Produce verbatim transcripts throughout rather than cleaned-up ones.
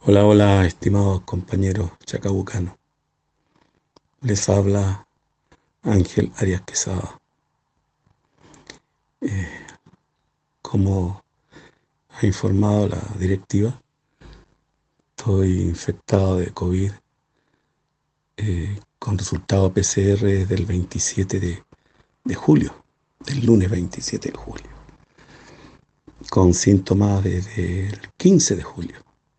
Hola, hola, estimados compañeros chacabucanos. Les habla Ángel Arias Quesada. Eh, como ha informado la directiva, estoy infectado de COVID eh, con resultado P C R desde el veintisiete de, de julio, del lunes veintisiete de julio, con síntomas desde el quince de julio.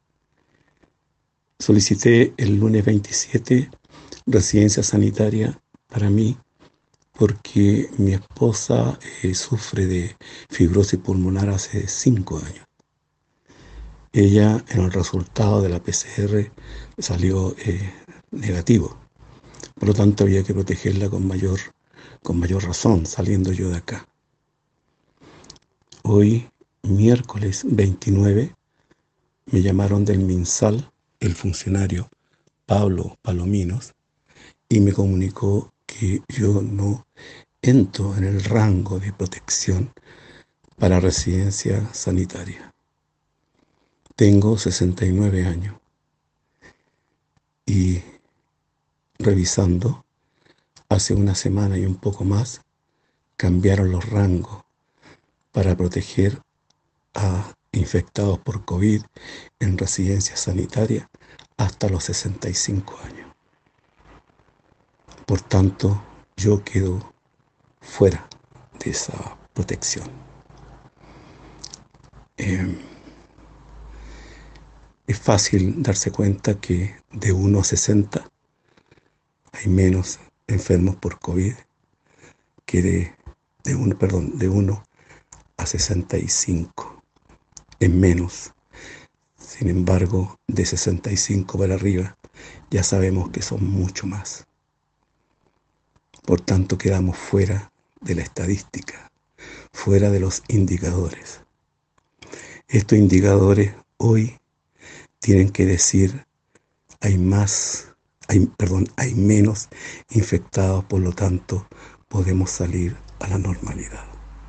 Solicité el lunes veintisiete residencia sanitaria para mí porque mi esposa eh, sufre de fibrosis pulmonar hace cinco años. Ella, en el resultado de la P C R, salió eh, negativo. Por lo tanto, había que protegerla con mayor, con mayor razón, saliendo yo de acá. Hoy, miércoles veintinueve, me llamaron del MinSal, el funcionario Pablo Palominos, y me comunicó que yo no entro en el rango de protección para residencia sanitaria. Tengo sesenta y nueve años y revisando, hace una semana y un poco más, cambiaron los rangos para proteger a infectados por COVID en residencia sanitaria hasta los sesenta y cinco años. Por tanto, yo quedo fuera de esa protección. Eh, es fácil darse cuenta que de uno a sesenta hay menos enfermos por COVID que de, de uno, perdón, de uno a sesenta y cinco, en menos. Sin embargo, de sesenta y cinco para arriba ya sabemos que son mucho más. Por tanto, quedamos fuera de la estadística, fuera de los indicadores. Estos indicadores hoy tienen que decir hay más, hay, perdón, hay menos infectados, por lo tanto podemos salir a la normalidad.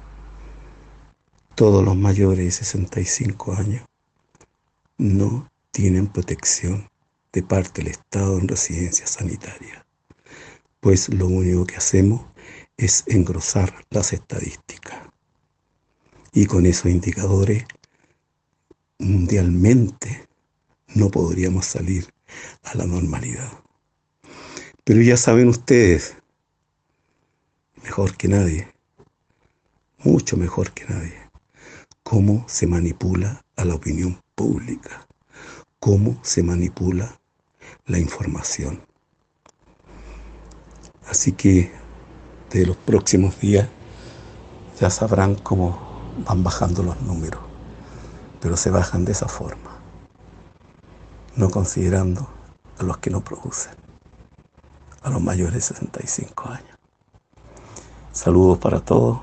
Todos los mayores de sesenta y cinco años no tienen protección de parte del Estado en residencia sanitaria, pues lo único que hacemos es engrosar las estadísticas. Y con esos indicadores, mundialmente, no podríamos salir a la normalidad. Pero ya saben ustedes, mejor que nadie, mucho mejor que nadie, cómo se manipula a la opinión pública, cómo se manipula la información. Así que de los próximos días ya sabrán cómo van bajando los números, pero se bajan de esa forma, no considerando a los que no producen, a los mayores de sesenta y cinco años. Saludos para todos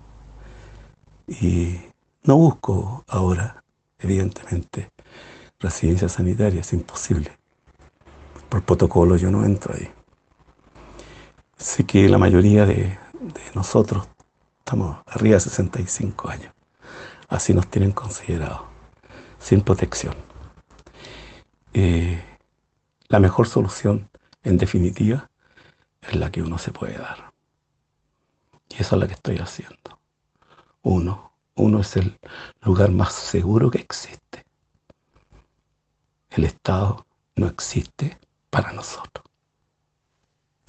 y no busco ahora, evidentemente, residencia sanitaria, es imposible. Por protocolo yo no entro ahí. Sé que la mayoría de, de nosotros estamos arriba de sesenta y cinco años. Así nos tienen considerados, sin protección. Eh, la mejor solución, en definitiva, es la que uno se puede dar. Y esa es la que estoy haciendo. Uno, uno es el lugar más seguro que existe. El Estado no existe para nosotros.